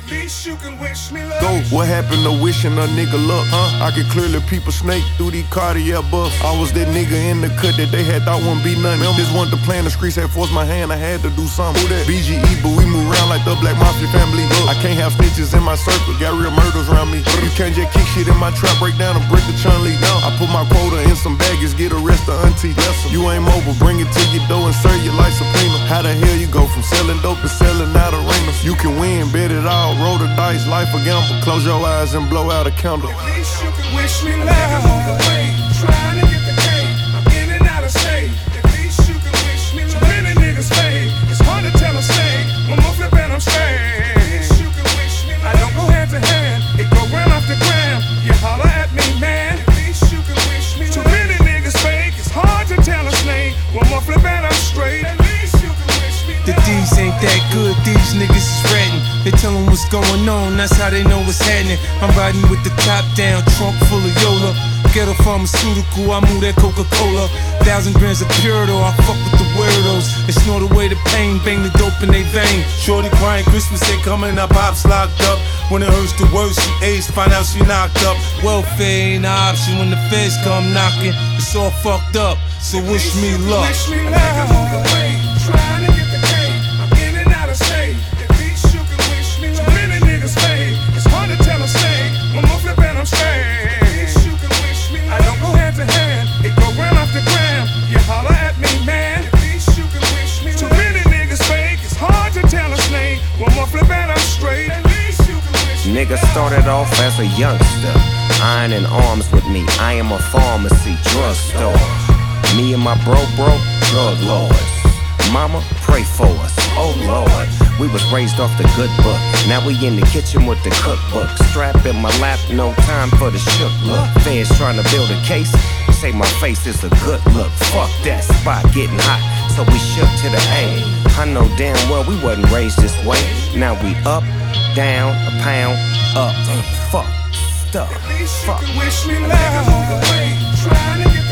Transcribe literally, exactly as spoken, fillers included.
At least you can wish me luck. Go, what happened to wishing a nigga luck? Huh? I could clearly peep a snake through these Cartier buffs. I was that nigga in the cut that they had thought wouldn't be nothing. This wasn't the plan, the streets had forced my hand, I had to do something. Who that? B G E, but we move around like the Black Mafia family. I can't have snitches in my circle, got real murders around me. You can't just kick shit in my trap, break down and break the Chun-Li. I put my quota in some baggage, get arrested, auntie. You ain't mobile, bring it to your door and serve you like subpoena. How the hell you go from selling dope to selling out arenas? You can win, bet it all, roll the dice, life a gamble. Close your eyes and blow out a candle. At least you can wish me luck. Niggas move away, trying to get the cake. I'm in and out of state. At least you can wish me luck. Too many niggas fade. It's hard to tell a snake. One more flip and I'm straight. At least you can wish me luck. I don't go hand to hand. It go gram after gram. You holler at me, man. At least you can wish me luck. Too many niggas fake. It's hard to tell a snake. One more flip and I'm straight. At least you can wish me luck. The D's ain't that good, these niggas is ratting. They tell them what's going on, that's how they know what's happening. I'm riding with the top down, trunk full of Yola. Ghetto pharmaceutical, I move that Coca-Cola. Thousand grams of Purito, I fuck with the weirdos. They snort away the pain, bang the dope in they vein. Shorty crying, Christmas ain't coming, her pops locked up. When it hurts the worst, she aged, find out she knocked up. Welfare ain't an option when the feds come knocking. It's all fucked up, so wish me luck. Wish me luck. Niggas move away, trying to get the cake. I'm in and out of state. At least you can wish me luck. Too many niggas fade. It's hard to tell a snake. One more flip and I'm straight. At least you can wish me luck. I don't go hand to hand. It go gram after gram. You holler at me, man. At least you can wish me luck. Too many niggas fake. It's hard to tell a snake. One more flip and I'm straight. At least you can wish me luck. Nigga started off as a youngster, iron in arms with me. I am a pharmacy, drugstore. Me and my bro, bro, drug lords. Mama, pray for us, oh Lord. We was raised off the good book. Now we in the kitchen with the cookbook. Strap in my lap, no time for the shook look. Feds trying to build a case, say my face is a good look. Fuck that spot getting hot, so we shook to the A. I know damn well we wasn't raised this way. Now we up, down, a pound, up. Fuck, stuff, At least you fuck. can wish me luck. Niggas move away, trying to get